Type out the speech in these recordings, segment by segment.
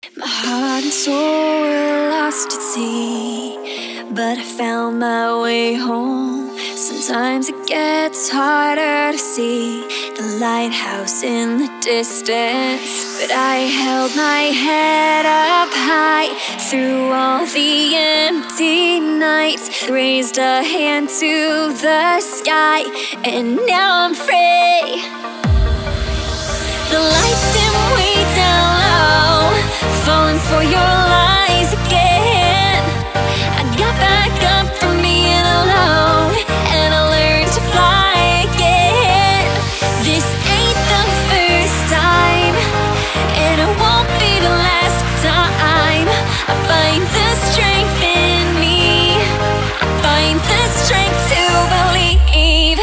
My heart and soul were lost at sea, but I found my way home. Sometimes it gets harder to see the lighthouse in the distance, but I held my head up high through all the empty nights, raised a hand to the sky, and now I'm free. The lights dim way down low, falling for your lies again. I got back up from being alone, and I learned to fly again. This ain't the first time, and it won't be the last time. I find the strength in me, I find the strength to believe.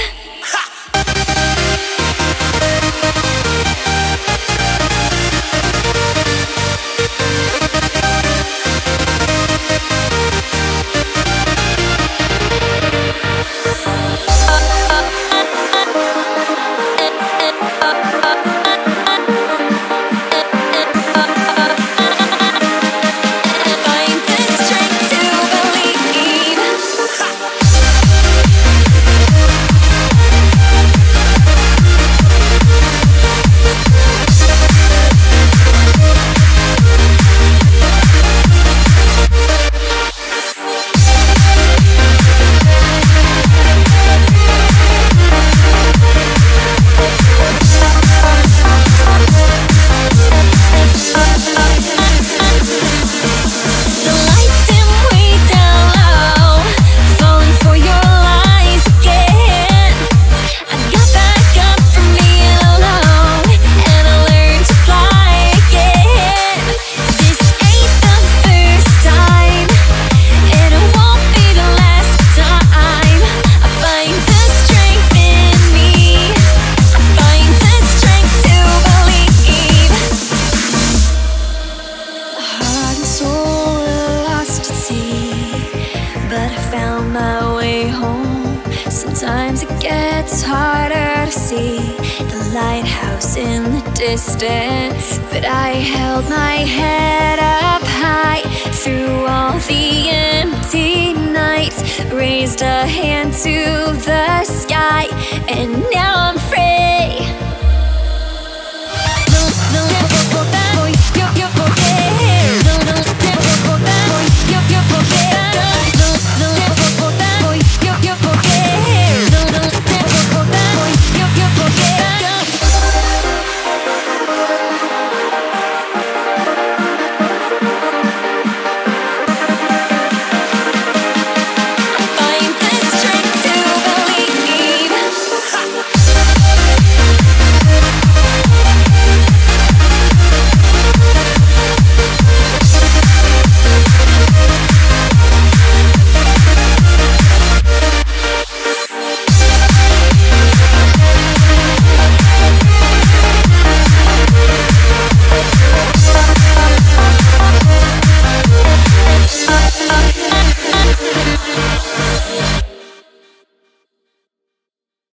But I found my way home. Sometimes it gets harder to see the lighthouse in the distance, but I held my head up high through all the empty nights, raised a hand to the sky, and now I'm free.